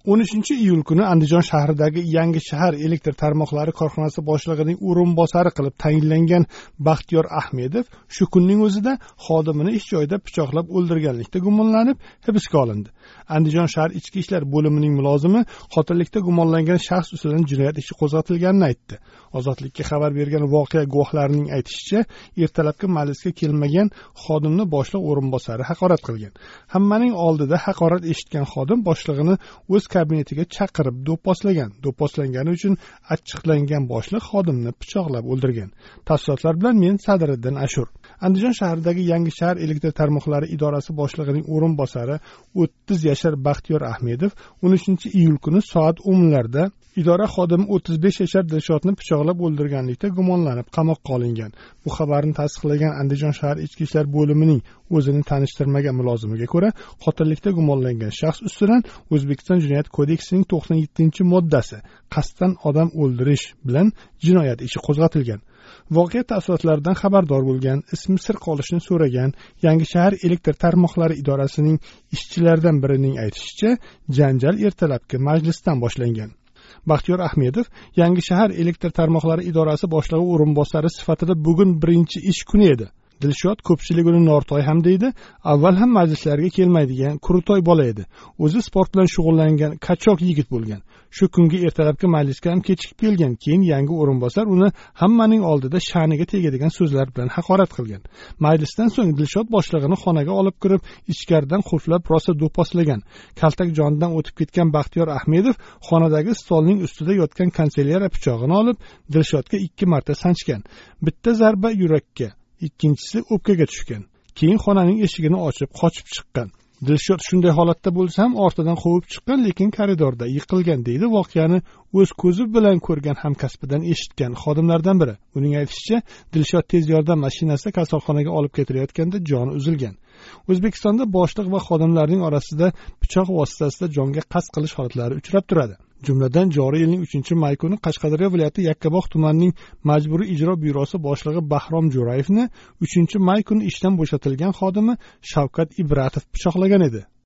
13-iyul kuni Andijon shahridagi Yangi shahar elektr tarmoqlari korxonasi boshlig'ining o'rinbosari qilib tayinlangan Baxtiyor Ahmedov shu kunning o'zida xodimini ish joyida pichoqlab o'ldirganlikda gumonlanib hibsga olindi. Andijon shahar ichki ishlar bo'limining mulozimi qotillikda gumonlangan shaxs ustidan jinoyat ishi qo'zg'atilganini aytdi. Ozodlikka xabar bergan voqea guvohlarining aytishicha, ertalabki majlisga kelmagan xodimni boshliq o'rinbosari haqorat qilgan. Hammaning oldida haqorat eshitgan xodim boshlig'ini o'z kabinetiga chaqirib do'pposlagan. Do'pposlangani uchun achchiqlangan boshliq xodimni pichoqlab o'ldirgan. Tafsilotlar bilan men Sadriddin Ashur. Andijon shahridagi Yangi shahar elektr tarmoqlari idorasi boshlig'ining o'rinbosari 30 yashar Baxtiyor Ahmedov 13-iyul kuni soat 10larda idora xodimi 35 yashar Dilshodni pichoqlab o'ldirganlikda gumonlanib qamoqqa olingan. Bu xabarni tasdiqlagan Andijon shahar ichki ishlar bo'limining o'zini tanishtirmagan mulozimiga ko'ra, qotillikda gumonlangan shaxs ustidan O'zbekiston Jinoyat kodeksining 97-moddasi qasddan odam o'ldirish bilan jinoyat ishi qo'zg'atilgan. Voqea tafsilotlaridan xabardor bo'lgan, ismi sir qolishini so'ragan Yangi shahar elektr tarmoqlari idorasining ishchilaridan birining aytishicha, janjal ertalabki majlisdan boshlangan. Baxtiyor Ahmedov Yangi shahar elektr tarmoqlari idorasi boshlig'i o'rinbosari sifatida bugun birinchi ish kuni edi. Dilshod ko'pchilik uni Nortoy ham deydi. Avval ham majlislarga kelmaydigan Kurutoy bola edi. O'zi sport bilan shug'ullangan kachok yigit bo'lgan. Shu kungi ertalabki majlisga ham kechikib kelgan. Keyin yangi o'rinbosar uni hammaning oldida sha'niga tegadigan so'zlar bilan haqorat qilgan. Majlisdan so'ng Dilshod boshlig'ini xonaga olib kirib, ichkaridan qulflab rosa do'pposlagan. Kaltak jonidan o'tib ketgan Baxtiyor Ahmedov xonadagi stolning ustida yotgan kanselyera pichog'ini olib, Dilshodga 2 marta sanchgan. Bitta zarba yurakka, ikkinchisi o'pkaga tushgan. Keyin xonaning eshigini ochib, qochib chiqqan. Dilshod shunday holatda bo'lsa ham ortidan quvib chiqqan, lekin koridorda yiqilgan deydi voqeani o'z ko'zi bilan ko'rgan hamkasbidan eshitgan xodimlardan biri. Uning aytishicha, Dilshod tez yordam mashinasida kasalxonaga olib ketilayotganda joni uzilgan. O'zbekistonda boshliq va xodimlarning orasida pichoq vositasida jonga qasd qilish holatlari uchrab turadi. Jumladan joriy yilning 3-may kuni Qashqadaryo viloyati Yakkabog' tumanining majburiy ijro byurosi boshlig'i Bahrom Jo'rayevni 3-may kuni ishdan bo'shatilgan xodimi Shavkat Ibratov pichoqlagan edi.